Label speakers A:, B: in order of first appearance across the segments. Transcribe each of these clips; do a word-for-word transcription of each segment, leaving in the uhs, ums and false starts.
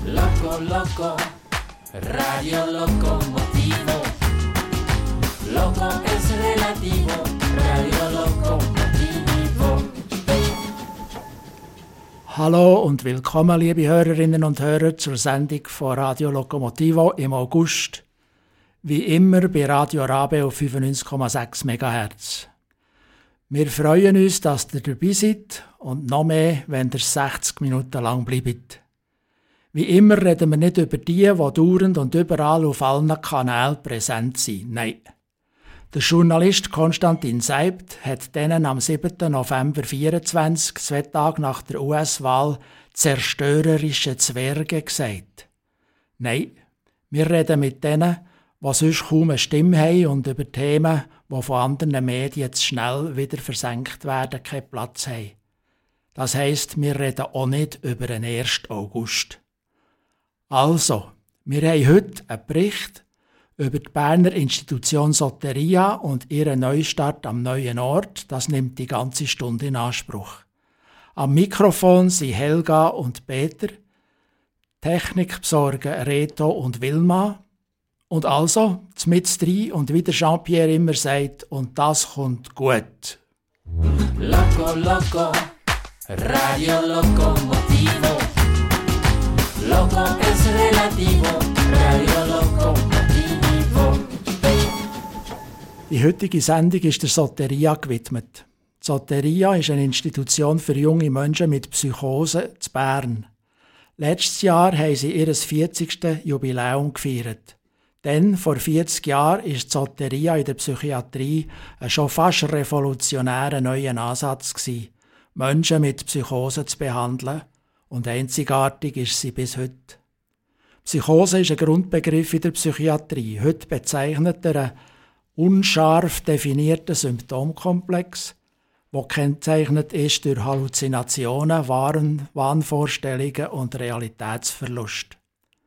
A: Loco, loco, Radio Locomotivo. Loco es relativo, Radio Locomotivo.
B: Hallo und willkommen, liebe Hörerinnen und Hörer, zur Sendung von Radio Locomotivo im August. Wie immer bei Radio Rabe auf fünfundneunzig Komma sechs Megahertz. Wir freuen uns, dass ihr dabei seid und noch mehr, wenn ihr sechzig Minuten lang bleibt. Wie immer reden wir nicht über die, die dauernd und überall auf allen Kanälen präsent sind. Nein. Der Journalist Konstantin Seibt hat denen am siebten November vierundzwanzig, zwei Tage nach der U S-Wahl, zerstörerische Zwerge gesagt. Nein, wir reden mit denen, die sonst kaum eine Stimme haben und über Themen, die von anderen Medien zu schnell wieder versenkt werden, keinen Platz haben. Das heisst, wir reden auch nicht über den ersten August. Also, wir haben heute einen Bericht über die Berner Institution Soteria und ihren Neustart am neuen Ort. Das nimmt die ganze Stunde in Anspruch. Am Mikrofon sind Helga und Peter, Technik besorgen Reto und Wilma. Und also, mit drei und wie der Jean-Pierre immer sagt, und das kommt gut.
A: Loco, loco, Radio Locomotivo. Loco es relativo, Radio Locomotivo.
B: Die heutige Sendung ist der Soteria gewidmet. Die Soteria ist eine Institution für junge Menschen mit Psychose zu Bern. Letztes Jahr haben sie ihr vierzigstes Jubiläum gefeiert. Denn vor vierzig Jahren ist die Soteria in der Psychiatrie ein schon fast revolutionärer neuer Ansatz gewesen, Menschen mit Psychose zu behandeln. Und einzigartig ist sie bis heute. Psychose ist ein Grundbegriff in der Psychiatrie. Heute bezeichnet er einen unscharf definierten Symptomkomplex, der gekennzeichnet ist durch Halluzinationen, Wahn- Wahnvorstellungen und Realitätsverlust.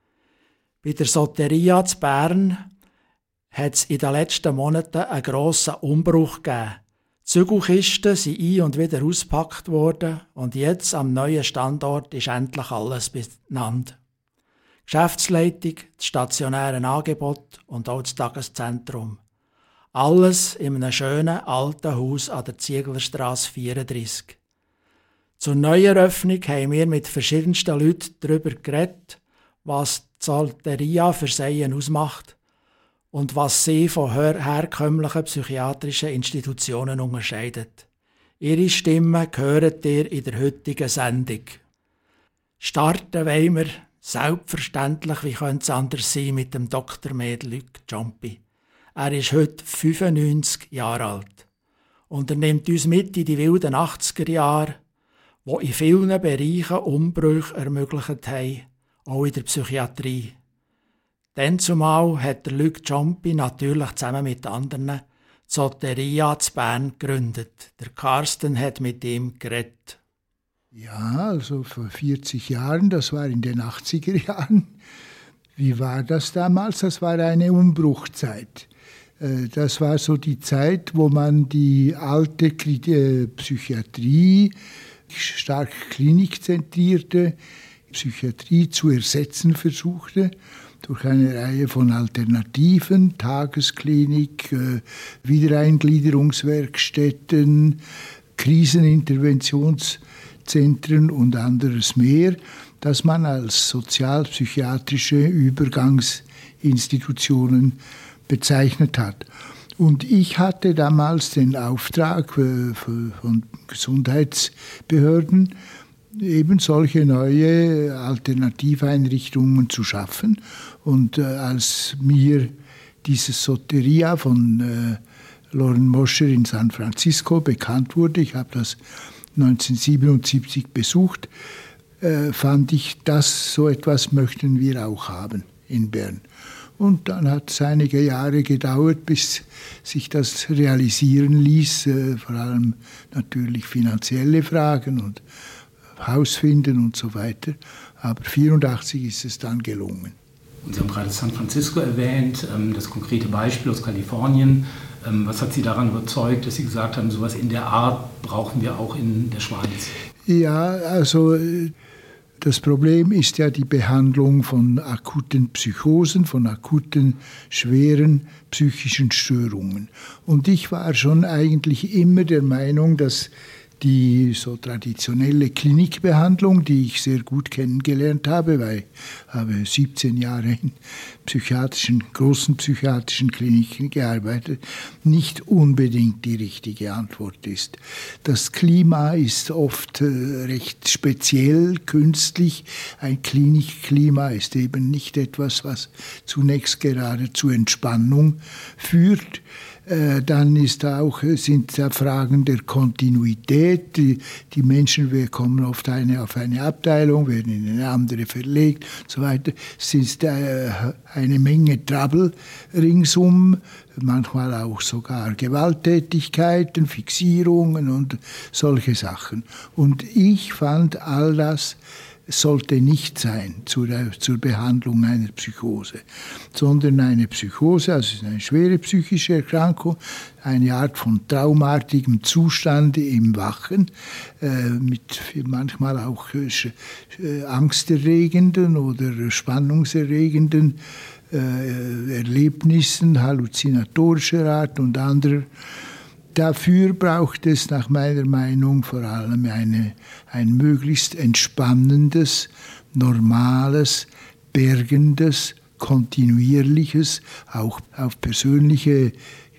B: Bei der Soteria zu Bern hat es in den letzten Monaten einen grossen Umbruch gegeben. Die Zügelkisten sind ein- und wieder ausgepackt worden und jetzt am neuen Standort ist endlich alles beieinander. Die Geschäftsleitung, das stationäre Angebot und auch das Tageszentrum. Alles in einem schönen alten Haus an der Zieglerstrasse vierunddreissig. Zur Neueröffnung haben wir mit verschiedensten Leuten darüber geredet, was die Soteria für sie ausmacht und was sie von her- herkömmlichen psychiatrischen Institutionen unterscheidet. Ihre Stimmen hört ihr in der heutigen Sendung. Starten wollen wir, selbstverständlich, wie könnte es anders sein, mit dem Doktor Med Luc Ciampi. Er ist heute fünfundneunzig Jahre alt und er nimmt uns mit in die wilden achtziger Jahre, die in vielen Bereichen Umbrüche ermöglicht haben, auch in der Psychiatrie. Dann zumal hat der Luc Ciampi natürlich zusammen mit anderen die Soteria zu Bern gegründet. Der Carsten hat mit ihm geredet.
C: Ja, also vor vierzig Jahren, das war in den achtziger Jahren. Wie war das damals? Das war eine Umbruchzeit. Das war so die Zeit, wo man die alte Psychiatrie, stark klinikzentrierte Psychiatrie zu ersetzen versuchte durch eine Reihe von Alternativen, Tagesklinik, Wiedereingliederungswerkstätten, Kriseninterventionszentren und anderes mehr, das man als sozialpsychiatrische Übergangsinstitutionen bezeichnet hat. Und ich hatte damals den Auftrag von Gesundheitsbehörden, eben solche neue Alternativeinrichtungen zu schaffen. Und äh, als mir dieses Soteria von äh, Loren Mosher in San Francisco bekannt wurde, ich habe das neunzehnhundertsiebenundsiebzig besucht, äh, fand ich, das so etwas möchten wir auch haben in Bern. Und dann hat es einige Jahre gedauert, bis sich das realisieren ließ, äh, vor allem natürlich finanzielle Fragen und Haus finden und so weiter. Aber neunzehnhundertvierundachtzig ist es dann gelungen.
D: Und Sie haben gerade San Francisco erwähnt, das konkrete Beispiel aus Kalifornien. Was hat Sie daran überzeugt, dass Sie gesagt haben, sowas in der Art brauchen wir auch in der Schweiz?
C: Ja, also Das Problem ist ja die Behandlung von akuten Psychosen, von akuten, schweren psychischen Störungen. Und ich war schon eigentlich immer der Meinung, dass die so traditionelle Klinikbehandlung, die ich sehr gut kennengelernt habe, weil ich habe siebzehn Jahre in psychiatrischen, großen psychiatrischen Kliniken gearbeitet, nicht unbedingt die richtige Antwort ist. Das Klima ist oft recht speziell, künstlich. Ein Klinikklima ist eben nicht etwas, was zunächst gerade zur Entspannung führt. Dann ist auch, sind da Fragen der Kontinuität. Die, die Menschen kommen oft eine, auf eine Abteilung, werden in eine andere verlegt und so weiter. Es ist eine Menge Trouble ringsum, manchmal auch sogar Gewalttätigkeiten, Fixierungen und solche Sachen. Und ich fand, all das sollte nicht sein zur, zur Behandlung einer Psychose, sondern eine Psychose, also eine schwere psychische Erkrankung, eine Art von traumartigem Zustand im Wachen, äh, mit manchmal auch äh, angsterregenden oder spannungserregenden äh, Erlebnissen, halluzinatorischer Art und anderer. Dafür braucht es nach meiner Meinung vor allem eine, ein möglichst entspannendes, normales, bergendes, kontinuierliches, auch auf persönliche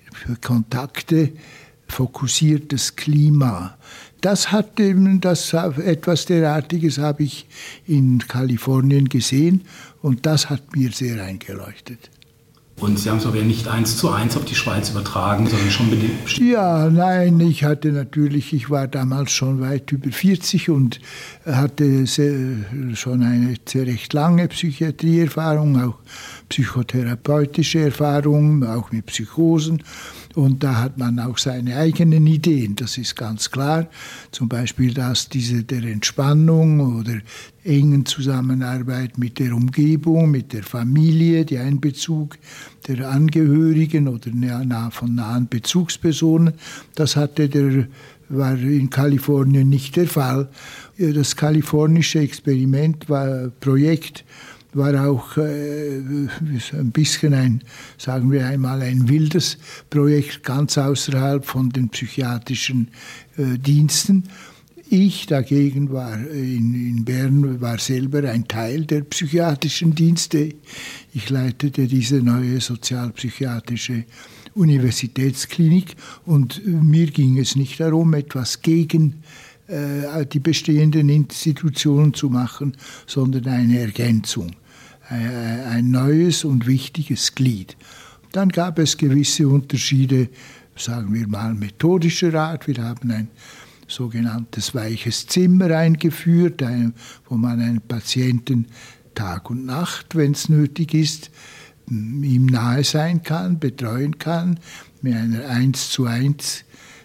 C: Kontakte fokussiertes Klima. Das hat eben das, etwas derartiges habe ich in Kalifornien gesehen und das hat mir sehr eingeleuchtet.
D: Und Sie haben es aber nicht eins zu eins auf die Schweiz übertragen, sondern schon bedingt.
C: Ja, nein, ich hatte natürlich, ich war damals schon weit über vierzig und hatte sehr, schon eine sehr recht lange Psychiatrieerfahrung, auch psychotherapeutische Erfahrung, auch mit Psychosen. Und da hat man auch seine eigenen Ideen, das ist ganz klar. Zum Beispiel das diese der Entspannung oder engen Zusammenarbeit mit der Umgebung, mit der Familie, die Einbezug der Angehörigen oder von nahen Bezugspersonen. Das hatte der, war in Kalifornien nicht der Fall. Das kalifornische Experiment war Projekt war auch äh, ein bisschen ein, sagen wir einmal, ein wildes Projekt, ganz außerhalb von den psychiatrischen äh, Diensten. Ich dagegen war in, in Bern, war selber ein Teil der psychiatrischen Dienste. Ich leitete diese neue sozialpsychiatrische Universitätsklinik und mir ging es nicht darum, etwas gegen die bestehenden Institutionen zu machen, sondern eine Ergänzung, ein neues und wichtiges Glied. Dann gab es gewisse Unterschiede, sagen wir mal methodischer Art. Wir haben ein sogenanntes weiches Zimmer eingeführt, wo man einen Patienten Tag und Nacht, wenn es nötig ist, ihm nahe sein kann, betreuen kann, mit einer eins zu eins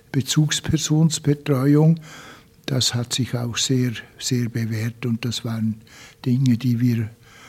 C: Bezugspersonsbetreuung. Das hat sich auch sehr, sehr bewährt und das waren Dinge, die wir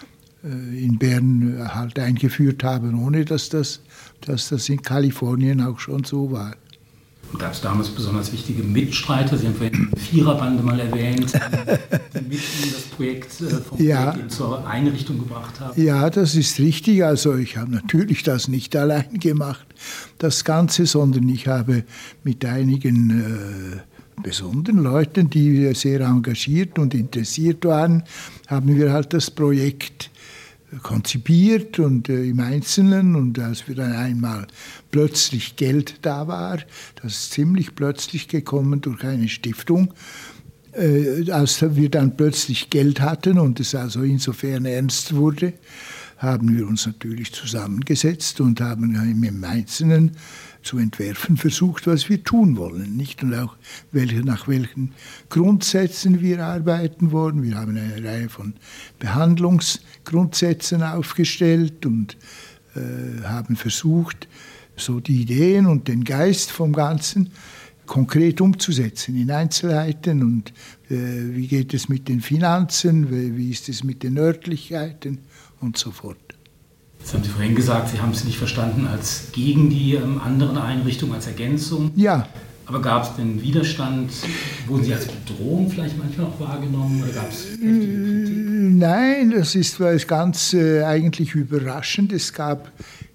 C: in Bern halt eingeführt haben, ohne dass das, dass das in Kalifornien auch schon so war.
D: Gab es damals besonders wichtige Mitstreiter? Sie haben vorhin die Viererbande mal erwähnt, die mit in das Projekt vom
C: ja.
D: Projekt zur Einrichtung gebracht haben.
C: Ja, das ist richtig. Also ich habe natürlich das nicht allein gemacht, das Ganze, sondern ich habe mit einigen äh, besonderen Leuten, die sehr engagiert und interessiert waren, haben wir halt das Projekt konzipiert und äh, im Einzelnen. Und als wir dann einmal plötzlich Geld da war, das ist ziemlich plötzlich gekommen durch eine Stiftung, äh, als wir dann plötzlich Geld hatten und es also insofern ernst wurde, haben wir uns natürlich zusammengesetzt und haben im Einzelnen zu entwerfen versucht, was wir tun wollen, nicht? Und auch welche, nach welchen Grundsätzen wir arbeiten wollen. Wir haben eine Reihe von Behandlungsgrundsätzen aufgestellt und äh, haben versucht, so die Ideen und den Geist vom Ganzen konkret umzusetzen in Einzelheiten. Und äh, wie geht es mit den Finanzen, wie, wie ist es mit den Örtlichkeiten und so fort.
D: Jetzt haben Sie vorhin gesagt, Sie haben es nicht verstanden als gegen die ähm, anderen Einrichtungen, als Ergänzung.
C: Ja.
D: Aber gab es denn Widerstand? Wurden Sie als Bedrohung vielleicht manchmal auch wahrgenommen? Oder gab's
C: Nein, das ist ganz äh, eigentlich überraschend. Es gab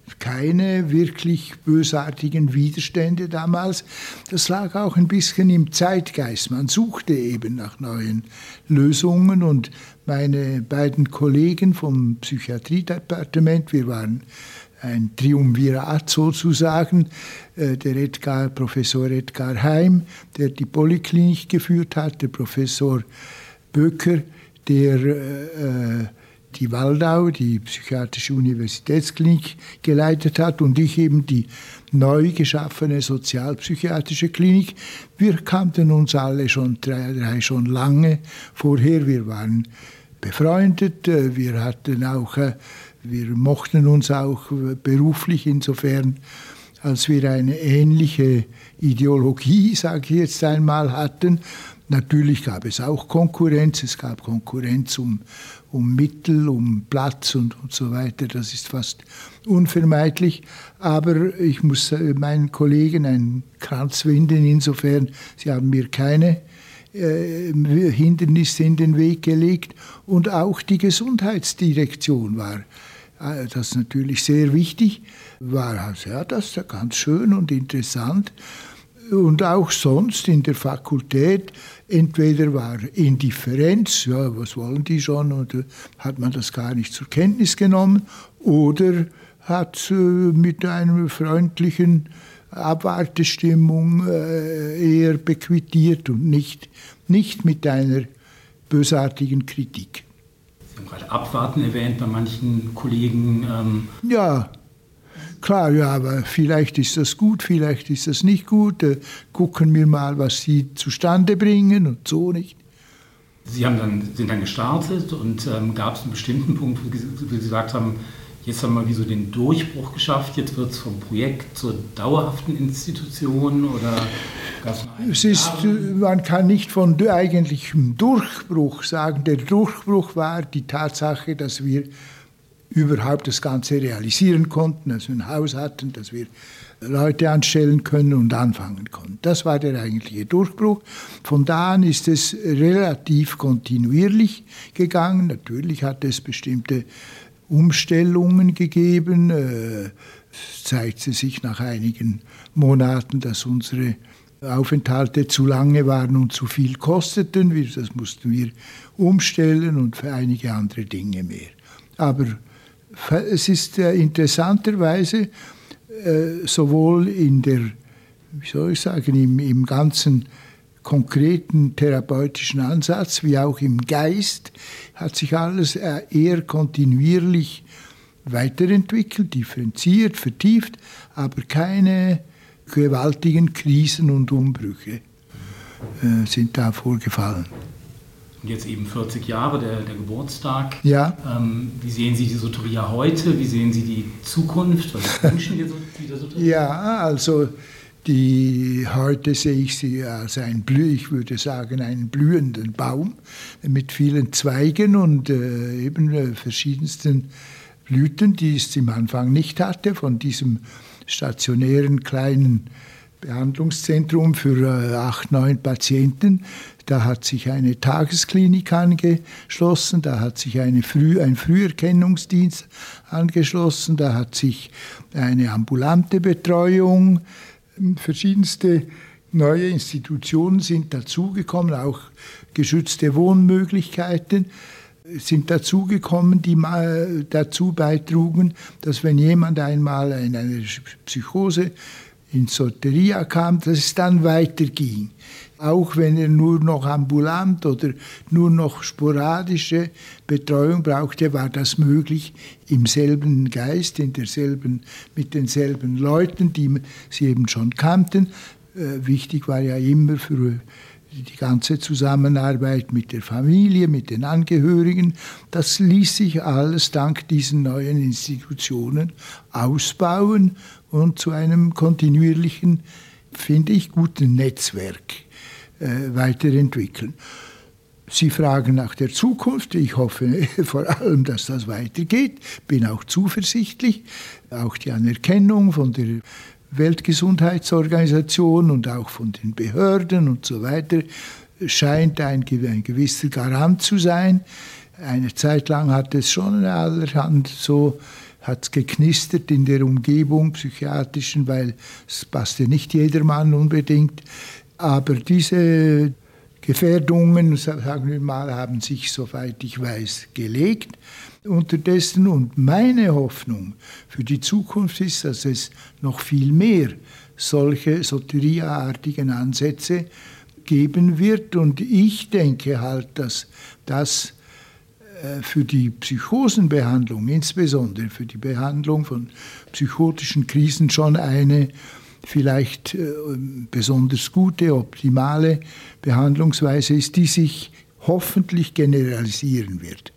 C: keine wirklich bösartigen Widerstände damals. Das lag auch ein bisschen im Zeitgeist. Man suchte eben nach neuen Lösungen und meine beiden Kollegen vom Psychiatriedepartement, wir waren ein Triumvirat sozusagen, der Edgar, Professor Edgar Heim, der die Polyklinik geführt hat, der Professor Böker, der äh, die Waldau, die Psychiatrische Universitätsklinik geleitet hat und ich eben die neu geschaffene Sozialpsychiatrische Klinik. Wir kannten uns alle schon drei, drei schon lange vorher. Wir waren befreundet, wir hatten auch, wir mochten uns auch beruflich insofern, als wir eine ähnliche Ideologie, sage ich jetzt einmal, hatten. Natürlich gab es auch Konkurrenz, es gab Konkurrenz um, um Mittel, um Platz und, und so weiter. Das ist fast unvermeidlich. Aber ich muss meinen Kollegen einen Kranz winden, insofern, sie haben mir keine äh, Hindernisse in den Weg gelegt. Und auch die Gesundheitsdirektion war äh, das natürlich sehr wichtig, war also, ja, das ist ganz schön und interessant. Und auch sonst in der Fakultät, entweder war Indifferenz, ja, was wollen die schon, oder hat man das gar nicht zur Kenntnis genommen, oder hat äh, mit einer freundlichen Abwartestimmung äh, eher bequittiert und nicht, nicht mit einer bösartigen Kritik.
D: Sie haben gerade Abwarten erwähnt bei manchen Kollegen. Ähm
C: Ja. Klar, ja, aber vielleicht ist das gut, vielleicht ist das nicht gut. Äh, gucken wir mal, was Sie zustande bringen und so nicht.
D: Sie haben dann, sind dann gestartet und ähm, gab es einen bestimmten Punkt, wo Sie, wo Sie gesagt haben, jetzt haben wir wie so den Durchbruch geschafft, jetzt wird es vom Projekt zur dauerhaften Institution oder gab es noch einen
C: es ist, man kann nicht von eigentlichem Durchbruch sagen. Der Durchbruch war die Tatsache, dass wir überhaupt das Ganze realisieren konnten, dass wir ein Haus hatten, dass wir Leute anstellen können und anfangen konnten. Das war der eigentliche Durchbruch. Von da an ist es relativ kontinuierlich gegangen. Natürlich hat es bestimmte Umstellungen gegeben. Es zeigte sich nach einigen Monaten, dass unsere Aufenthalte zu lange waren und zu viel kosteten. Das mussten wir umstellen und für einige andere Dinge mehr. Aber es ist äh, interessanterweise äh, sowohl in der, wie soll ich sagen, im, im ganzen konkreten therapeutischen Ansatz wie auch im Geist hat sich alles äh, eher kontinuierlich weiterentwickelt, differenziert, vertieft, aber keine gewaltigen Krisen und Umbrüche äh, sind da vorgefallen.
D: Und jetzt eben vierzig Jahre, der, der Geburtstag.
C: Ja.
D: Ähm, wie sehen Sie die Soteria heute? Wie sehen Sie die Zukunft? Was wünschen Sie der Soteria?
C: Ja, also die, heute sehe ich sie als ein, ich würde sagen, einen blühenden Baum mit vielen Zweigen und äh, eben äh, verschiedensten Blüten, die es am Anfang nicht hatte, von diesem stationären kleinen Behandlungszentrum für äh, acht, neun Patienten. Da hat sich eine Tagesklinik angeschlossen, da hat sich eine Früh, ein Früherkennungsdienst angeschlossen, da hat sich eine ambulante Betreuung, verschiedenste neue Institutionen sind dazugekommen, auch geschützte Wohnmöglichkeiten sind dazugekommen, die mal dazu beitrugen, dass wenn jemand einmal in eine Psychose in Soteria kam, dass es dann weiterging. Auch wenn er nur noch ambulant oder nur noch sporadische Betreuung brauchte, war das möglich im selben Geist, in derselben, mit denselben Leuten, die sie eben schon kannten. Äh, wichtig war ja immer für die ganze Zusammenarbeit mit der Familie, mit den Angehörigen. Das ließ sich alles dank diesen neuen Institutionen ausbauen und zu einem kontinuierlichen, finde ich, guten Netzwerk äh, weiterentwickeln. Sie fragen nach der Zukunft. Ich hoffe vor allem, dass das weitergeht. Bin auch zuversichtlich. Auch die Anerkennung von der Weltgesundheitsorganisation und auch von den Behörden und so weiter scheint ein, ein gewisser Garant zu sein. Eine Zeit lang hat es schon allerhand so, hat es geknistert in der Umgebung psychiatrischen, weil es passte nicht jedermann unbedingt. Aber diese Gefährdungen, sagen wir mal, haben sich, soweit ich weiß, gelegt unterdessen. Und meine Hoffnung für die Zukunft ist, dass es noch viel mehr solche Soteria-artigen Ansätze geben wird. Und ich denke halt, dass das für die Psychosenbehandlung, insbesondere für die Behandlung von psychotischen Krisen, schon eine vielleicht äh, besonders gute, optimale Behandlungsweise ist, die sich hoffentlich generalisieren wird.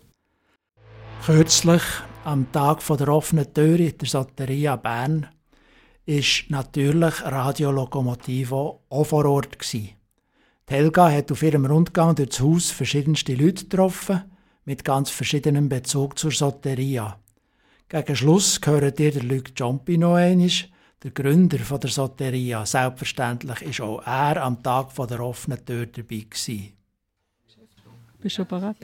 B: Kürzlich, am Tag der offenen Tür in der Soteria Bern, ist natürlich Radio Lokomotivo auch vor Ort gewesen. Die Helga hat auf ihrem Rundgang durch das Haus verschiedenste Leute getroffen, mit ganz verschiedenem Bezug zur Soteria. Gegen Schluss gehört ihr der Luc Giampi noch einmal, der Gründer der Soteria. Selbstverständlich war auch er am Tag der offenen Tür dabei gewesen.
E: Bist du schon bereit?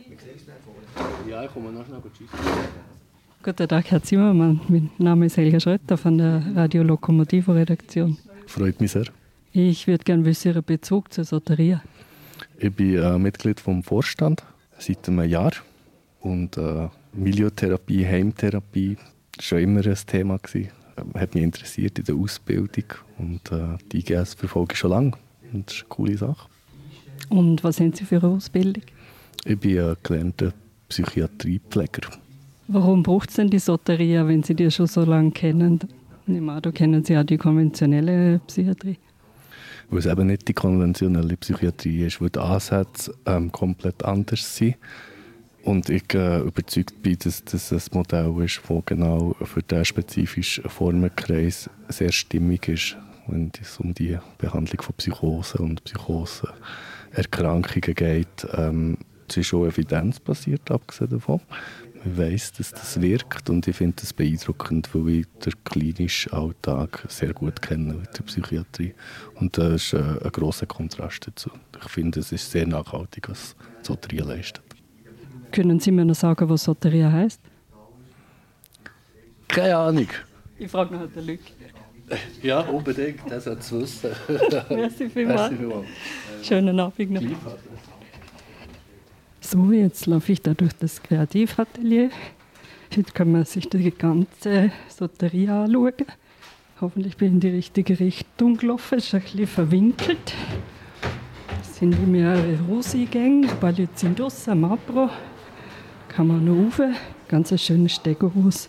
F: Ja, ich komme noch schnell. Tschüss.
E: Guten Tag, Herr Zimmermann. Mein Name ist Helga Schrötter von der Radio Lokomotivo Redaktion.
F: Freut mich sehr.
E: Ich würde gerne wissen, Ihren Bezug zur Soteria.
F: Ich bin äh, Mitglied vom Vorstand seit einem Jahr. Und äh, Miliotherapie, Heimtherapie war schon immer ein Thema gewesen. Hat mich interessiert in der Ausbildung. Und äh, die I G S verfolge ich schon lange. Und das ist eine coole Sache.
E: Und was haben Sie für eine Ausbildung?
F: Ich bin ein gelernter Psychiatriepfleger.
E: Warum braucht es denn die Soteria, wenn Sie die schon so lange kennen? Ich meine, da kennen Sie ja die konventionelle Psychiatrie.
F: Weil es eben nicht die konventionelle Psychiatrie ist, weil die Ansätze ähm, komplett anders sind. Und ich äh, überzeugt bin, dass das ein Modell ist, das genau für diesen spezifischen Formenkreis sehr stimmig ist, wenn es um die Behandlung von Psychosen und Psychosenerkrankungen geht. Ähm, es ist schon evidenzbasiert, abgesehen davon. Man weiss, dass das wirkt, und ich finde das beeindruckend, weil ich den klinischen Alltag sehr gut kenne mit der Psychiatrie. Und das ist äh, ein grosser Kontrast dazu. Ich finde, es ist sehr nachhaltig, was Soteria leistet.
E: Können Sie mir noch sagen, was Soteria heisst?
F: Keine Ahnung.
E: Ich frage noch den Luc.
F: Ja, unbedingt, das sollte es wissen.
E: Merci vielmals.
F: Merci vielmals.
E: Schönen Abend noch. So, jetzt laufe ich da durch das Kreativatelier. Heute kann man sich die ganze Soteria anschauen. Hoffentlich bin ich in die richtige Richtung gelaufen. Es ist ein bisschen verwinkelt. Es sind mehrere Rosi-Gänge, Ballizindos, Amabro. Kann man noch rauf. Ganz ein schönes Stegohaus.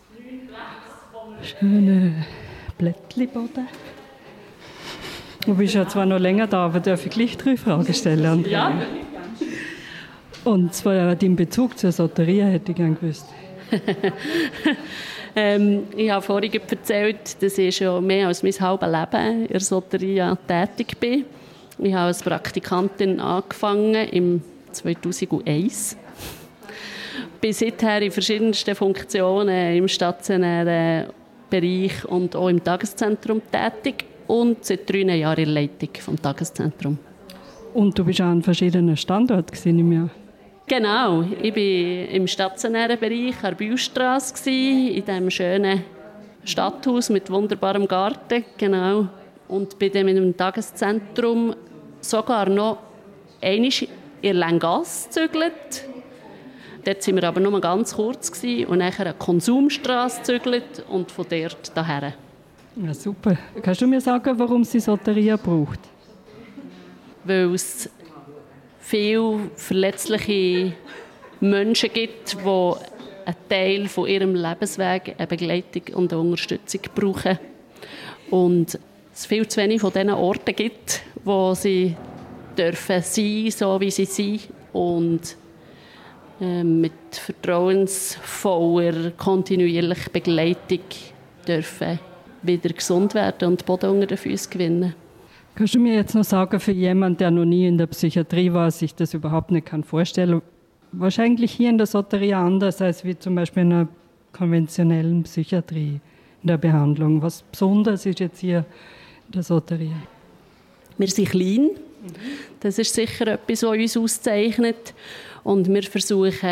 E: Schöne Blättli-Boden. Du bist ja zwar noch länger da, aber darf ich gleich drei Fragen stellen? Andrea? Ja. Und zwar deinen Bezug zur Soteria hätte ich gerne gewusst.
G: ähm, ich habe vorhin erzählt, dass ich schon mehr als mein halbes Leben in der Soteria tätig bin. Ich habe als Praktikantin angefangen im zweitausendeins. Bin seither in verschiedensten Funktionen im stationären Bereich und auch im Tageszentrum tätig und seit drei Jahren in der Leitung des Tageszentrums.
E: Und du bist auch an verschiedenen Standorten gesehen im Jahr?
G: Genau, ich war im stationären Bereich an der Bühlstrasse, in diesem schönen Stadthaus mit wunderbarem Garten, genau. Und bin dann mit dem Tageszentrum sogar noch einmal in Langasse gezügelt. Dort waren wir aber nur ganz kurz und nachher eine Konsumstrasse gezügelt und von dort daher.
E: Ja, super. Kannst du mir sagen, warum sie Soteria braucht?
G: Weil es viele verletzliche Menschen gibt, die einen Teil von ihrem Lebensweg eine Begleitung und eine Unterstützung brauchen. Und es viel zu wenig von diesen Orten gibt, wo sie dürfen sein, so wie sie sind. Und äh, mit vertrauensvoller, kontinuierlicher Begleitung dürfen wieder gesund werden und Boden unter den Füßen gewinnen.
E: Kannst du mir jetzt noch sagen, für jemanden, der noch nie in der Psychiatrie war, sich das überhaupt nicht kann vorstellen, wahrscheinlich hier in der Soteria anders als wie zum Beispiel in einer konventionellen Psychiatrie in der Behandlung. Was besonders ist jetzt hier in der Soteria?
G: Wir sind klein. Das ist sicher etwas, was uns auszeichnet. Und wir versuchen,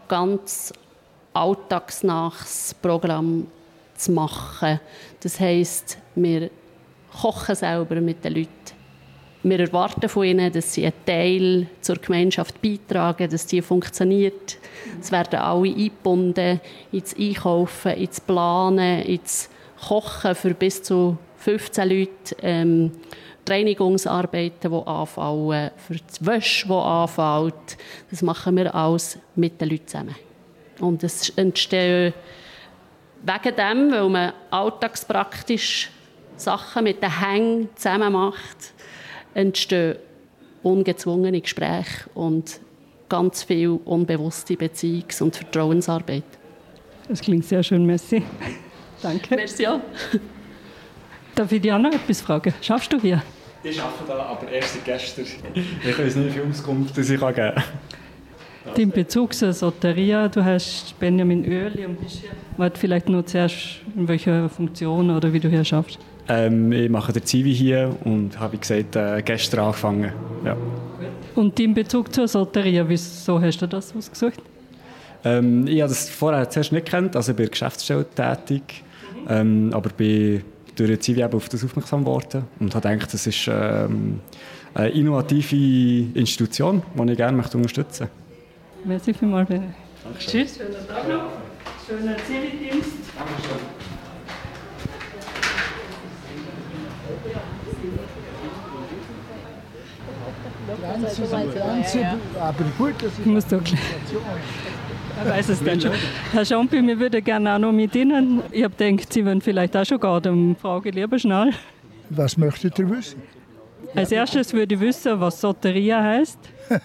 G: ganz alltagsnahes Programm zu machen. Das heisst, wir kochen selber mit den Leuten. Wir erwarten von ihnen, dass sie einen Teil zur Gemeinschaft beitragen, dass die funktioniert. Es werden alle eingebunden ins Einkaufen, ins Planen, ins Kochen für bis zu fünfzehn Leute, ähm, Reinigungsarbeiten, die anfallen, für die Wäsche, die anfällt. Das machen wir alles mit den Leuten zusammen. Und es entstehen wegen dem, weil man alltagspraktisch Sachen mit den Hängen zusammen macht, entstehen ungezwungene Gespräche und ganz viel unbewusste Beziehungs- und Vertrauensarbeit.
E: Das klingt sehr schön, merci. Danke.
G: Merci auch.
E: Darf ich dich auch noch etwas fragen? Schaffst du hier?
H: Ich arbeite da, aber erst seit gestern. Ich kann uns nicht viel Auskunft, dass ich geben kann.
E: Dein Bezug zur Soteria, du hast Benjamin Oehrli und bist hier. Warte, vielleicht noch zuerst, in welcher Funktion oder wie du hier schaffst?
H: Ähm, ich mache den Zivi hier und habe, wie gesagt, äh, gestern angefangen. Ja.
E: Und dein Bezug zur Soteria, wieso hast du das ausgesucht?
H: Ähm, ich habe das vorher zuerst nicht gekannt, also ich bin in der Geschäftsstelle tätig, ähm, aber bin durch den Zivi auf das aufmerksam geworden und habe gedacht, das ist ähm, eine innovative Institution, die ich gerne möchte unterstützen möchte.
E: Merci vielmals. Tschüss, schönen Tag noch. Schöner Zivildienst.
H: Dankeschön.
C: Grenzen sind Grenzen, aber gut, das ist...
E: Ich muss doch gleich. Ich weiß es dann schon. Herr Schampi, wir würden gerne auch noch mit Ihnen. Ich habe gedacht, Sie wollen vielleicht auch schon gehen, dann frage ich lieber schnell.
C: Was möchtet ihr wissen?
E: Als erstes würde ich wissen, was Soteria heisst.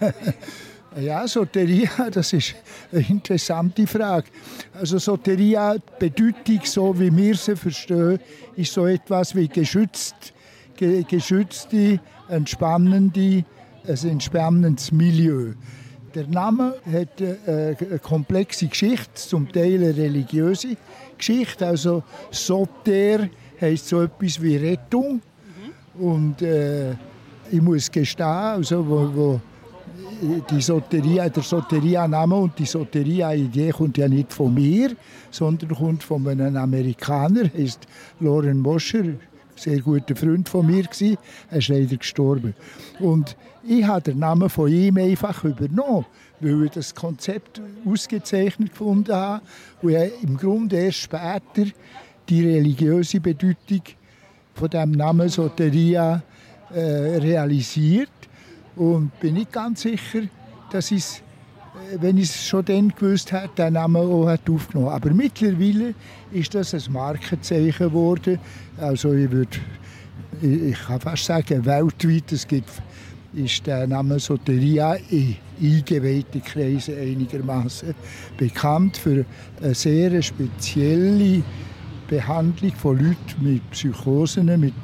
C: Ja, Soteria, das ist eine interessante Frage. Also Soteria, die Bedeutung, so wie wir sie verstehen, ist so etwas wie geschützt, ge, geschützte, entspannende, ein entspannendes Milieu. Der Name hat eine, eine komplexe Geschichte, zum Teil eine religiöse Geschichte. Also Soter heisst so etwas wie Rettung. Mhm. Und äh, ich muss gestehen, also wo, wo die Soteria, der Soteria-Name und die Soteria-Idee kommt ja nicht von mir, sondern kommt von einem Amerikaner, heißt Loren Mosher, ein sehr guter Freund von mir gewesen. Er ist leider gestorben. Und ich habe den Namen von ihm einfach übernommen, weil ich das Konzept ausgezeichnet gefunden habe und ich im Grunde erst später die religiöse Bedeutung von dem Namen Soteria äh, realisiert. Und bin nicht ganz sicher, dass ich es, wenn ich es schon dann gewusst hätte, den Namen auch hat aufgenommen. Aber mittlerweile ist das ein Markenzeichen geworden. Also ich würde, ich kann fast sagen, weltweit, es gibt, ist der Name Soteria in eingeweihten Kreisen einigermaßen bekannt für eine sehr spezielle Behandlung von Leuten mit Psychosen, mit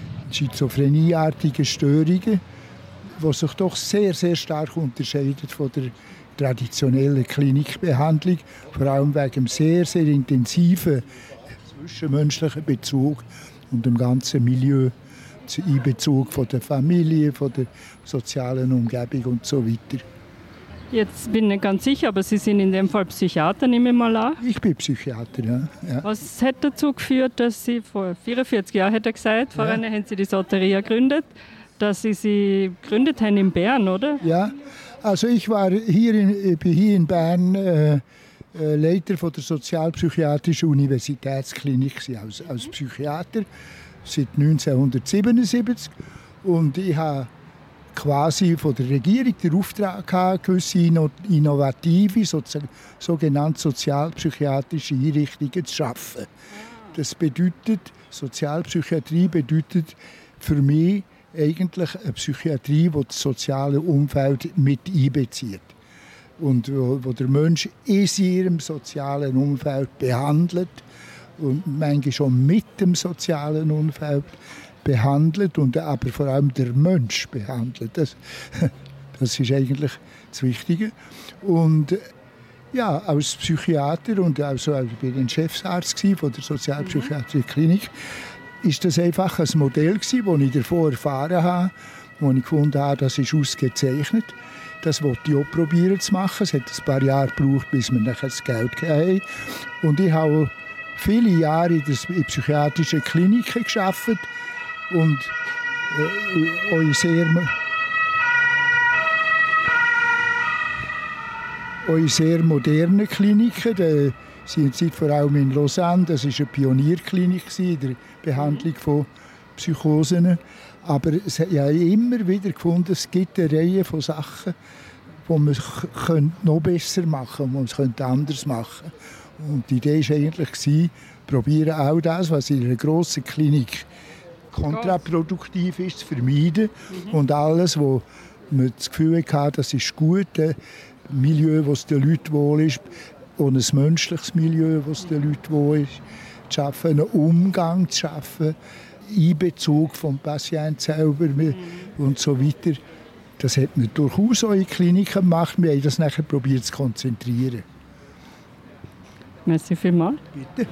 C: schizophrenieartigen Störungen, die sich doch sehr, sehr stark unterscheidet von der traditionellen Klinikbehandlung, vor allem wegen dem sehr, sehr intensiven zwischenmenschlichen Bezug und dem ganzen Milieu, Einbezug von der Familie, von der sozialen Umgebung und so weiter.
E: Jetzt bin ich nicht ganz sicher, aber Sie sind in dem Fall Psychiater, nehme ich mal an.
C: Ich bin Psychiater, ja. ja.
E: Was hat dazu geführt, dass Sie vor vierundvierzig Jahren, hat er gesagt, vorher ja. haben Sie die Soteria gegründet, dass Sie sie gegründet haben in Bern, oder?
C: Ja, also ich war hier in, bin hier in Bern äh, äh, Leiter von der Sozialpsychiatrischen Universitätsklinik als, als Psychiater seit neunzehnhundertsiebenundsiebzig und ich habe quasi von der Regierung den Auftrag gehabt, gewisse innovative, sozi- sogenannte sozialpsychiatrische Einrichtungen zu schaffen. Das bedeutet, Sozialpsychiatrie bedeutet für mich eigentlich eine Psychiatrie, die das soziale Umfeld mit einbezieht. Und wo, wo der Mensch in seinem sozialen Umfeld behandelt und manchmal schon mit dem sozialen Umfeld behandelt und aber vor allem der Mensch behandelt. Das, das ist eigentlich das Wichtige. Und ja, als Psychiater und also ich bin ein Chefsarzt von der Sozialpsychiatrischen Klinik, ist das einfach ein Modell gewesen, das ich davor erfahren habe, wo ich gefunden habe, das ist ausgezeichnet. Das wollte ich auch probieren zu machen. Es hat ein paar Jahre gebraucht, bis wir nachher das Geld hatten. Und ich habe viele Jahre in der psychiatrischen Klinik gearbeitet und äh, auch sehr, auch in sehr modernen Kliniken. Die sind vor allem in Lausanne. Das war eine Pionierklinik in der Behandlung von Psychosen. Aber ich habe immer wieder gefunden, es gibt eine Reihe von Sachen, die man noch besser machen könnte, die man anders machen könnte. Und die Idee war eigentlich, probieren auch das, was in einer grossen Klinik kontraproduktiv ist, zu vermeiden. Mhm. Und alles, wo man das Gefühl hatte, das ist gut, ein Milieu, wo es den Leuten wohl ist, und ein menschliches Milieu, wo es den Leuten wohl ist, zu schaffen, einen Umgang zu schaffen, Einbezug vom Patienten selber mhm. und so weiter. Das hat man durchaus auch in Kliniken gemacht. Wir haben das nachher probiert zu konzentrieren.
E: Merci vielmals.
C: Bitte.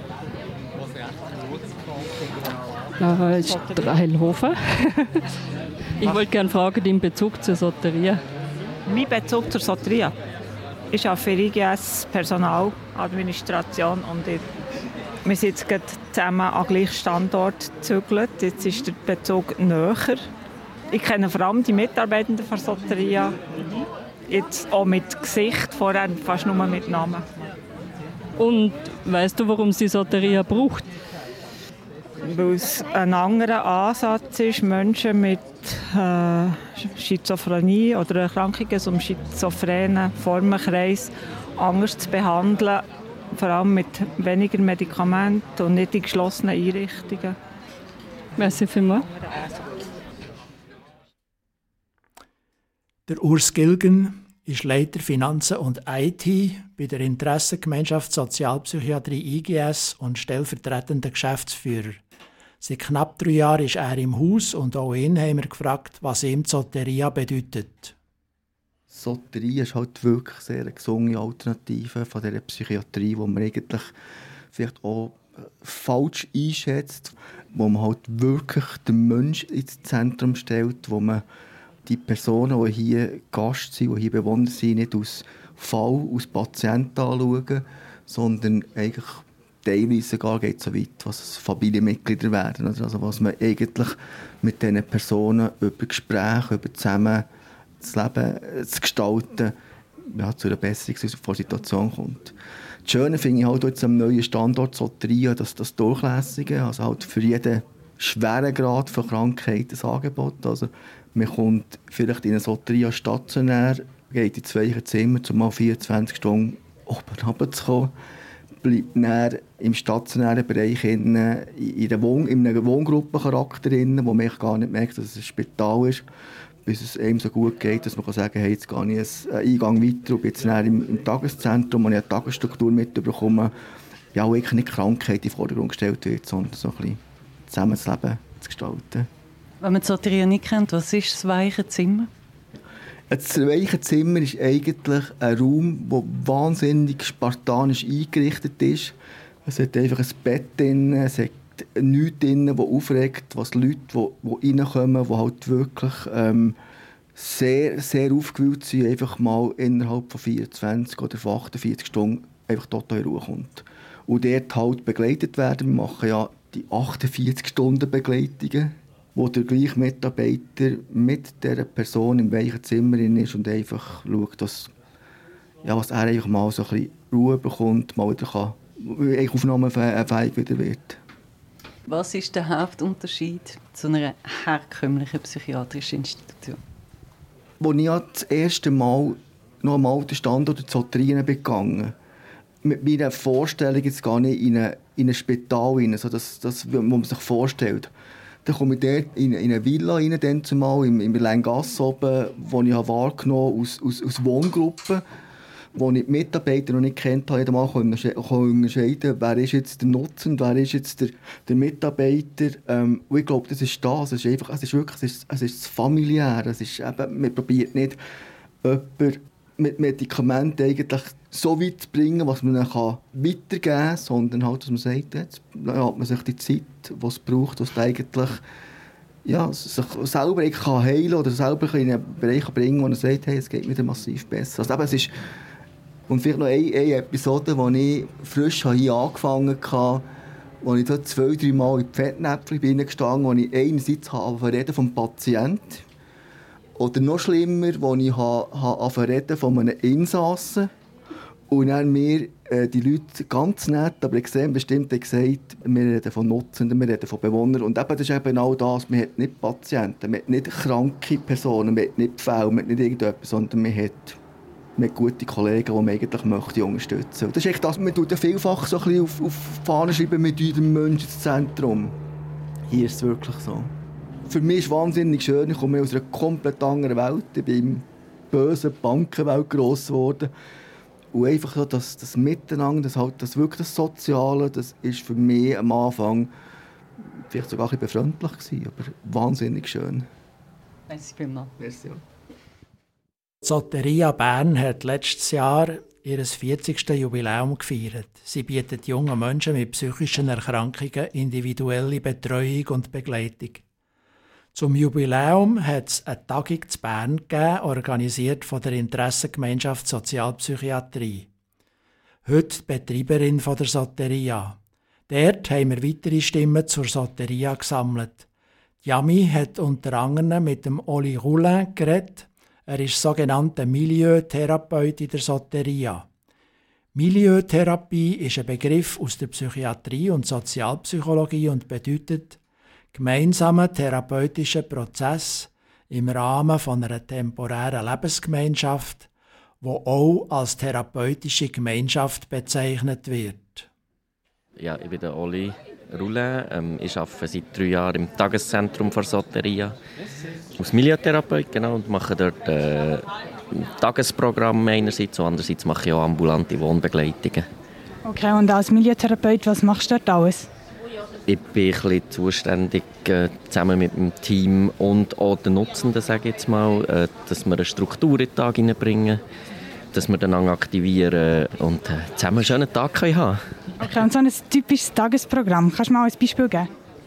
E: Äh, ist der Heilhofer. Ich wollte gerne fragen, deinen Bezug zur Soteria.
I: Mein Bezug zur Soteria ist auch für I G S Personaladministration und ich, wir sind jetzt gerade zusammen am gleichen Standort gezügelt. Jetzt ist der Bezug näher. Ich kenne vor allem die Mitarbeitenden von Soteria. Jetzt auch mit Gesicht, vorher fast nur mit Namen.
E: Und weißt du, warum sie Soteria braucht?
I: Weil es ein anderer Ansatz ist, Menschen mit äh, Schizophrenie oder Erkrankungen um schizophrenen Formenkreis anders zu behandeln, vor allem mit weniger Medikamenten und nicht in geschlossenen Einrichtungen.
E: Merci vielmals.
B: Der Urs Gilgen ist Leiter Finanzen und I T bei der Interessengemeinschaft Sozialpsychiatrie I G S und stellvertretender Geschäftsführer. Seit knapp drei Jahren ist er im Haus und auch ihn haben wir gefragt, was ihm Soteria bedeutet.
J: Soteria ist halt wirklich sehr eine gesunde Alternative von dieser Psychiatrie, die man eigentlich vielleicht auch falsch einschätzt, wo man halt wirklich den Menschen ins Zentrum stellt, wo man die Personen, die hier Gast sind, die hier Bewohner sind, nicht aus Fall, aus Patient anschauen, sondern eigentlich teilweise sogar geht so weit, was Familienmitglieder werden. Also was man eigentlich mit diesen Personen über Gespräche, über zusammen das Leben zu gestalten, ja, zu einer Besserung der Situation kommt. Das Schöne finde ich halt jetzt am neuen Standort Soteria, dass das Durchlässige, also halt für jeden Schweregrad von Krankheit ein Angebot. Also man kommt vielleicht in eine Soteria stationär, geht in zwei Zimmer, um mal vierundzwanzig Stunden oben runterzukommen, bleibt dann im stationären Bereich in, in, Wohn- in einem Wohngruppencharakter, wo man gar nicht merkt, dass es ein Spital ist, bis es einem so gut geht, dass man kann sagen kann, hey, jetzt gehe ich einen Eingang weiter und bin jetzt im, im Tageszentrum, wo ich eine Tagesstruktur mitbekomme, ja, wo eigentlich nicht die Krankheit in den Vordergrund gestellt wird, sondern so ein bisschen zusammen das Leben zu gestalten.
K: Wenn man die Soteria nicht kennt, was ist das weiche Zimmer?
J: Das weiche Zimmer ist eigentlich ein Raum, der wahnsinnig spartanisch eingerichtet ist. Es hat einfach ein Bett drin, es hat nichts drin, das aufregt, was die Leute, die, die reinkommen, die halt wirklich ähm, sehr, sehr aufgewühlt sind, einfach mal innerhalb von vierundzwanzig oder von achtundvierzig Stunden einfach total in Ruhe kommt. Und dort halt begleitet werden. Wir machen ja die achtundvierzig Stunden Begleitungen, wo der gleiche Mitarbeiter mit dieser Person im weichen Zimmer ist und einfach schaut, dass, ja, was er einfach mal so ein bisschen Ruhe bekommt, mal wieder kann, aufnahmefähig wieder wird.
K: Was ist der Hauptunterschied zu einer herkömmlichen psychiatrischen Institution?
J: Als ich das erste Mal noch am alten Standort in Soteria gegangen mit meiner Vorstellung jetzt gar nicht in, eine, in ein Spital rein, so das, das, was man sich vorstellt. Dann komme ich dort in, in eine Villa rein, dann zumal im, im Lengasse oben, die ich wahrgenommen habe aus, aus, aus Wohngruppen, wo ich die Mitarbeiter noch nicht kennt habe, jedes Mal unterscheiden, wer ist jetzt der Nutzen, wer ist jetzt der, der Mitarbeiter. Ähm, und ich glaube, das ist das. Es ist einfach, es ist wirklich, es ist, es ist familiär. Es ist eben, man probiert nicht, jemanden mit Medikamenten eigentlich so weit zu bringen, was man dann kann weitergeben kann, sondern halt, dass man sagt, jetzt hat man sich die Zeit, die es braucht, dass eigentlich ja, sich selber kann heilen oder selber in einen Bereich bringen, wo er sagt, hey, es geht mir massiv besser. Also eben, es ist, und vielleicht noch eine, eine Episode, wo ich frisch hier angefangen habe, wo ich so zwei, drei Mal in die Fettnäpfchen bin gestanden, wo ich einerseits habe reden vom Patienten oder noch schlimmer, wo ich habe reden von einem Insassen und dann mir äh, die Leute ganz nett, aber extrem bestimmt gesagt, wir reden von Nutzenden, wir reden von Bewohnern und eben, das ist eben genau das, man hat nicht Patienten, man hat nicht kranke Personen, man hat nicht Fälle, man hat nicht irgendetwas, sondern man hat, man hat gute Kollegen, die man eigentlich möchte unterstützen. Und das ist echt das, man tut ja vielfach so ein bisschen auf, auf Fahnen schreiben mit unserem Menschen ins Zentrum. Hier ist es wirklich so. Für mich ist es wahnsinnig schön, ich komme aus einer komplett anderen Welt, ich bin in der bösen Bankenwelt gross geworden. Und einfach so das, das Miteinander, das, halt, das wirklich das Soziale, das ist für mich am Anfang vielleicht sogar ein bisschen befremdlich gewesen, aber wahnsinnig schön.
K: Merci vielmals.
J: Merci.
B: Die Soteria Bern hat letztes Jahr ihr vierzigsten Jubiläum gefeiert. Sie bietet jungen Menschen mit psychischen Erkrankungen individuelle Betreuung und Begleitung. Zum Jubiläum hat es eine Tagung zu Bern gegeben, organisiert von der Interessengemeinschaft Sozialpsychiatrie. Heute die Betreiberin von der Soteria. Dort haben wir weitere Stimmen zur Soteria gesammelt. Yami hat unter anderem mit dem Oli Roulin geredet. Er ist sogenannter Milieutherapeut in der Soteria. Milieutherapie ist ein Begriff aus der Psychiatrie und Sozialpsychologie und bedeutet gemeinsamen therapeutischen Prozess im Rahmen von einer temporären Lebensgemeinschaft, die auch als therapeutische Gemeinschaft bezeichnet wird.
L: Ja, ich bin der Oli Roulin. Ähm, ich arbeite seit drei Jahren im Tageszentrum der Soteria als Milieutherapeut, genau, und mache dort äh, Tagesprogramm einerseits und andererseits mache ich auch ambulante Wohnbegleitungen.
M: Okay, und als Milieutherapeut, was machst du dort alles?
L: Ich bin ein bisschen zuständig, äh, zusammen mit dem Team und auch den Nutzenden, sage ich jetzt mal, äh, dass wir eine Struktur in den Tag hineinbringen, dass wir dann aktivieren und äh, zusammen einen schönen Tag haben können.
M: Okay, und so ein typisches Tagesprogramm, kannst du mal ein Beispiel geben?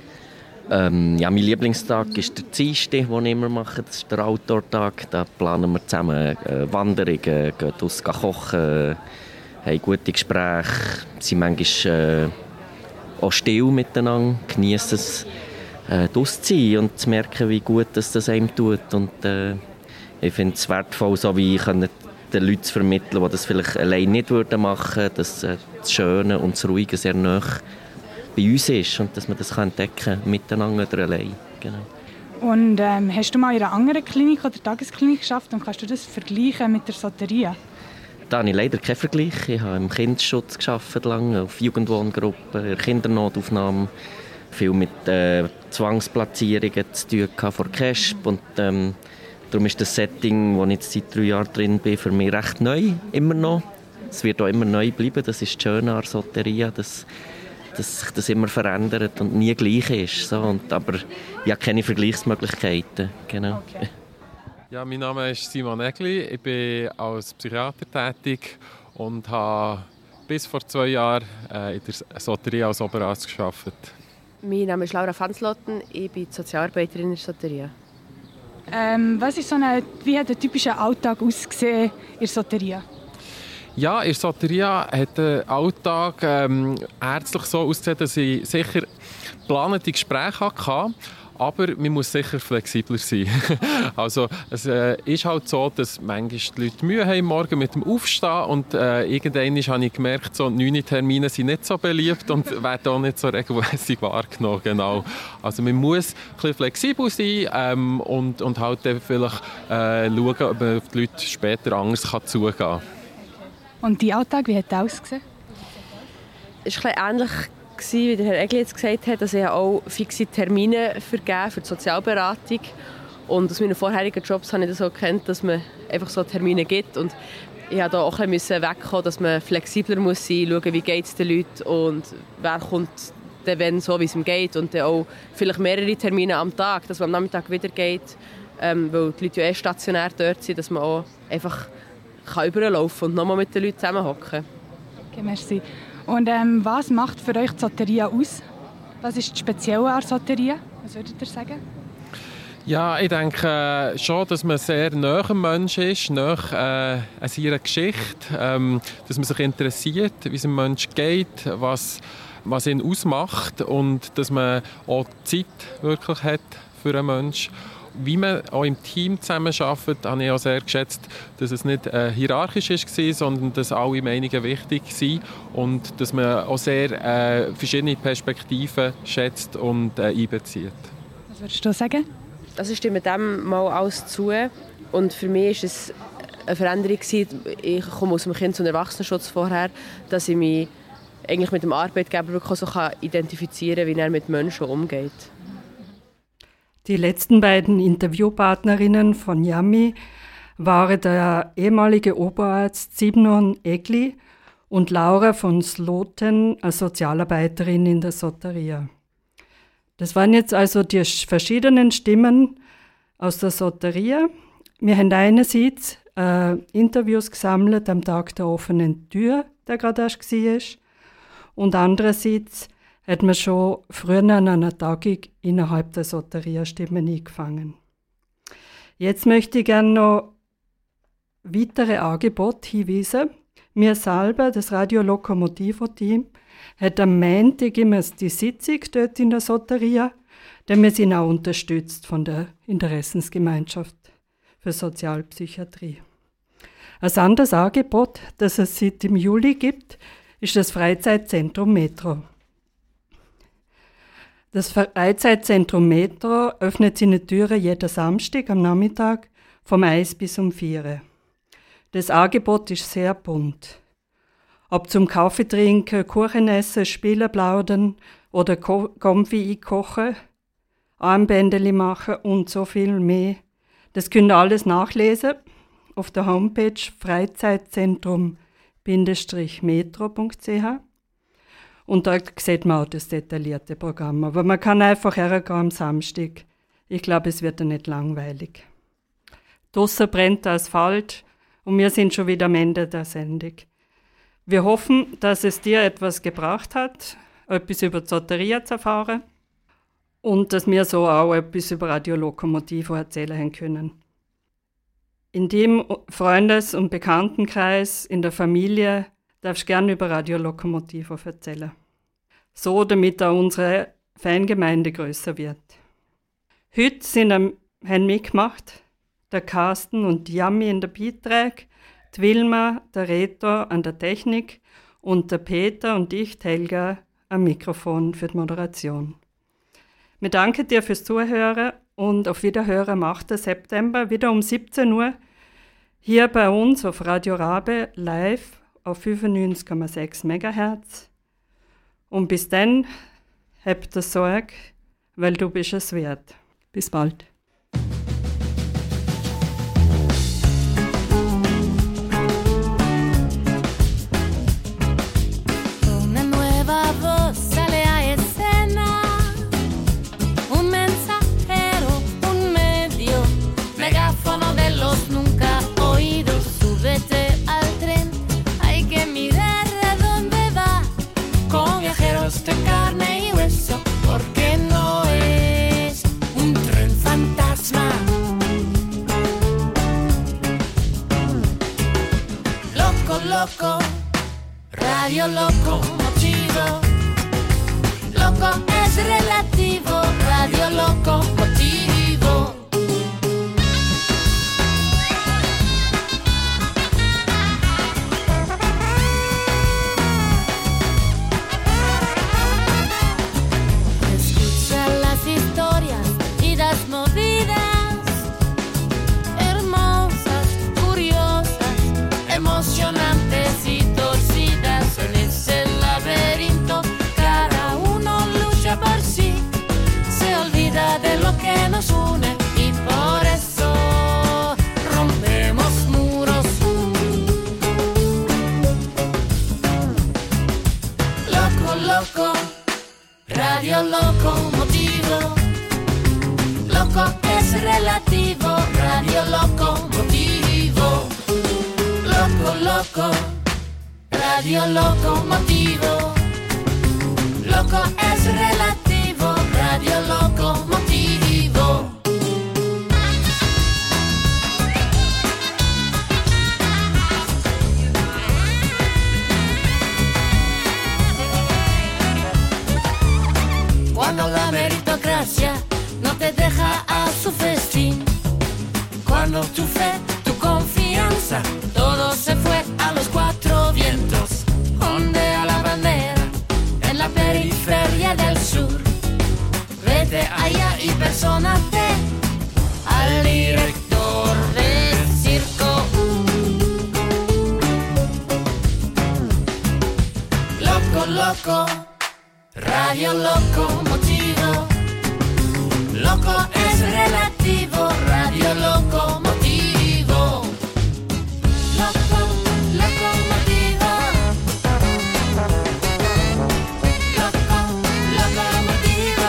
L: Ähm, ja, mein Lieblingstag ist der Dienstag, den ich immer mache. Das ist der Outdoor-Tag. Da planen wir zusammen äh, Wanderungen, gehen raus kochen, haben gute Gespräche, sind manchmal äh, auch still miteinander, genießen es, äh, draussen zu sein und zu merken, wie gut das, das einem tut. Und, äh, ich finde es wertvoll, so wie ich den Leuten zu vermitteln, die das vielleicht allein nicht machen würden, dass äh, das Schöne und das Ruhige sehr nah bei uns ist und dass man das entdecken kann, miteinander oder allein. Genau.
M: Und ähm, hast du mal in einer anderen Klinik oder Tagesklinik geschafft und kannst du das vergleichen mit der Soteria?
L: Da habe ich leider keinen Vergleich. Ich habe im Kinderschutz gearbeitet, lange, auf Jugendwohngruppen, in der Kindernotaufnahme, viel mit äh, Zwangsplatzierungen zu tun gehabt vor K E S P. Und, ähm, darum ist das Setting, wo ich jetzt seit drei Jahren drin bin, für mich recht neu, immer noch. Es wird auch immer neu bleiben, das ist das Schöne an der Soteria, dass, dass sich das immer verändert und nie gleich ist. So. Und, aber ich habe keine Vergleichsmöglichkeiten. Genau. Okay.
N: Ja, mein Name ist Simon Egli. Ich bin als Psychiater tätig und habe bis vor zwei Jahren in der Soteria als Oberarzt gearbeitet.
O: Mein Name ist Laura Fanslotten. Ich bin Sozialarbeiterin in der Soteria.
M: Ähm, was ist so eine, wie hat der typische Alltag ausgesehen in der Soteria?
N: Ja, in der Soteria hat der Alltag ähm, ärztlich so ausgesehen, dass ich sicher geplante Gespräche hatte. Aber man muss sicher flexibler sein. Also, es äh, ist halt so, dass manchmal die Leute Mühe haben morgen mit dem Aufstehen und äh, irgendwann habe ich gemerkt, so neun Termine sind nicht so beliebt und werden auch nicht so regelmäßig wahrgenommen. Genau. Also man muss ein bisschen flexibel sein ähm, und, und halt dann vielleicht äh, schauen, ob man auf die Leute später anders kann zugehen kann.
M: Und dein Alltag, wie hat der ausgesehen?
O: Es ist ein bisschen ähnlich, wie der Herr Egli jetzt gesagt hat, dass ich auch fixe Termine vergeben für die Sozialberatung. Und aus meinen vorherigen Jobs habe ich das so gekannt, dass man einfach so Termine gibt. Und ich musste da auch ein bisschen wegkommen, dass man flexibler muss sein muss, schauen, wie geht es den Leuten und wer kommt dann, wenn so, wie es ihm geht. Und dann auch vielleicht mehrere Termine am Tag, dass man am Nachmittag wieder geht, ähm, weil die Leute ja eh stationär dort sind, dass man auch einfach kann überlaufen und nochmal mit den Leuten zusammenhocken.
M: Okay, merci. Und ähm, was macht für euch die Soteria aus? Was ist das Spezielle an der Soteria? Was würdet ihr sagen?
N: Ja, ich denke äh, schon, dass man sehr nah am Menschen ist, nah äh, an seiner Geschichte, ähm, dass man sich interessiert, wie es einem Menschen geht, was, was ihn ausmacht und dass man auch Zeit wirklich hat für einen Menschen. Wie man auch im Team zusammenarbeitet, habe ich auch sehr geschätzt, dass es nicht äh, hierarchisch war, sondern dass alle Meinungen wichtig sind und dass man auch sehr äh, verschiedene Perspektiven schätzt und äh, einbezieht.
M: Was würdest du sagen?
O: Also ich stimme dem mal alles zu. Und für mich war es eine Veränderung. Ich komme aus dem Kind- und Erwachsenenschutz vorher, dass ich mich eigentlich mit dem Arbeitgeber wirklich so identifizieren kann, wie er mit Menschen umgeht.
E: Die letzten beiden Interviewpartnerinnen von Yummy waren der ehemalige Oberarzt Simon Egli und Laura von Sloten, als Sozialarbeiterin in der Soteria. Das waren jetzt also die verschiedenen Stimmen aus der Soteria. Wir haben einerseits äh, Interviews gesammelt am Tag der offenen Tür, der gerade erst war. Und andererseits hat man schon früher an einer Tagung innerhalb der Soteria Stimmen eingefangen. Jetzt möchte ich gerne noch weitere Angebote hinweisen. Wir selber, das Radio Lokomotivo-Team, hat am Montag immer die Sitzung dort in der Soteria, denn wir sind auch unterstützt von der Interessensgemeinschaft für Sozialpsychiatrie. Ein anderes Angebot, das es seit dem Juli gibt, ist das Freizeitzentrum Metro. Das Freizeitzentrum Metro öffnet seine Türen jeden Samstag am Nachmittag vom eins bis um vier. Das Angebot ist sehr bunt. Ob zum Kaffee trinken, Kuchen essen, spielen, plaudern oder Konfi einkochen, Armbändeli machen und so viel mehr. Das könnt ihr alles nachlesen auf der Homepage freizeitzentrum metro punkt c h. Und dort sieht man auch das detaillierte Programm. Aber man kann einfach hergehen am Samstag. Ich glaube, es wird ja nicht langweilig. Draussen brennt der Asphalt und wir sind schon wieder am Ende der Sendung. Wir hoffen, dass es dir etwas gebracht hat, etwas über die Soteria zu erfahren und dass wir so auch etwas über Radio Lokomotivo erzählen haben können. In dem Freundes- und Bekanntenkreis, in der Familie, darfst du gerne über Radio Lokomotivo erzählen. So, damit auch unsere Fangemeinde grösser wird. Heute sind, haben mitgemacht der Carsten und die Yummy in der Beiträge, die Wilma, der Reto an der Technik und der Peter und ich, die Helga, am Mikrofon für die Moderation. Wir danken dir fürs Zuhören und auf Wiederhören am achten September, wieder um siebzehn Uhr, hier bei uns auf Radio Rabe live auf fünfundneunzig Komma sechs Megahertz. Und bis dann, habt ihr Sorge, weil du bist es wert. Bis bald.
A: De carne y hueso, porque no es un tren fantasma. Loco, loco, radio locomotivo. Loco es relativo, radio locomotivo. Emocionantes y torcidas en ese laberinto, cada uno lucha por sí, se olvida de lo que nos une y por eso rompemos muros. Loco, loco, radio locomotivo. Loco es relativo, radio locomotivo. Loco, loco, radio locomotivo. Loco es relativo, radio locomotivo. Cuando la meritocracia no te deja a su festín. Cuando tu fe, tu confianza, todo se fue a los cuatro vientos. Ondea la bandera en la periferia del sur. Vete allá y persónate al director del circo. Loco, loco, radio locomotivo. Loco es relativo, radio locomotivo. Loco, locomotivo. Loco, locomotivo.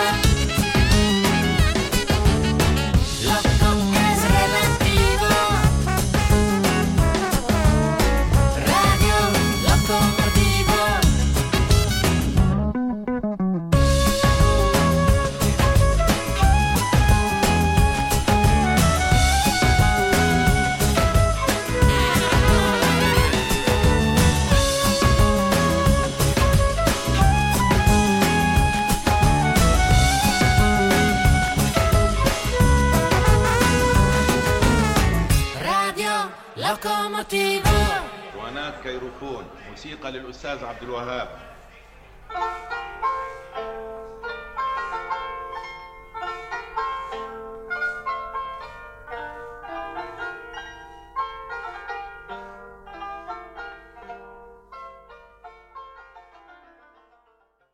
A: Loco es relativo. Radio locomotivo.
P: قناة كيروفون موسيقى للأستاذ عبد الوهاب.